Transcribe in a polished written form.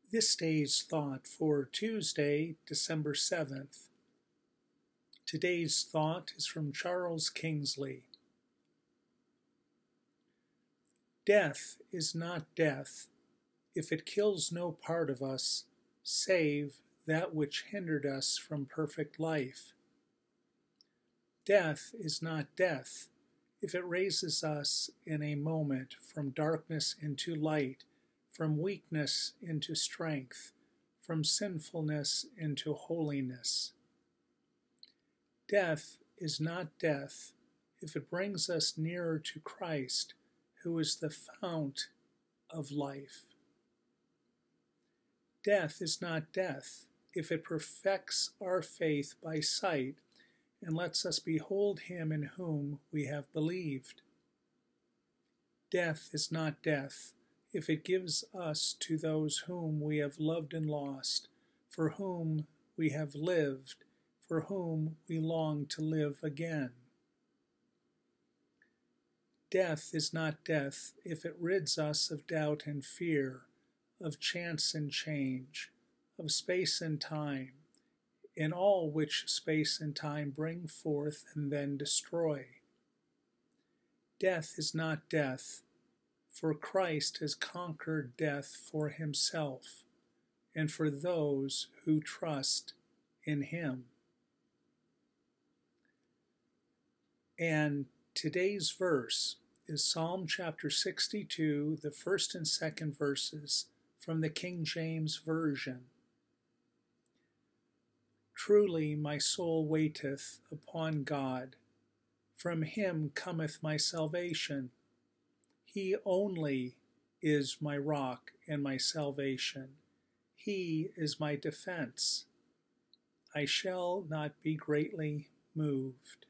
This day's thought for Tuesday, December 7th. Today's thought is from Charles Kingsley. Death is not death if it kills no part of us, save that which hindered us from perfect life. Death is not death if it raises us in a moment from darkness into light, from weakness into strength, from sinfulness into holiness. Death is not death if it brings us nearer to Christ, who is the fount of life. Death is not death if it perfects our faith by sight and lets us behold him in whom we have believed. Death is not death if it gives us to those whom we have loved and lost, for whom we have lived, for whom we long to live again. Death is not death if it rids us of doubt and fear, of chance and change, of space and time, in all which space and time bring forth and then destroy. Death is not death, for Christ has conquered death for himself and for those who trust in him. And today's verse is Psalm chapter 62, the first and second verses from the King James Version. Truly my soul waiteth upon God. From him cometh my salvation. He only is my rock and my salvation. He is my defense. I shall not be greatly moved.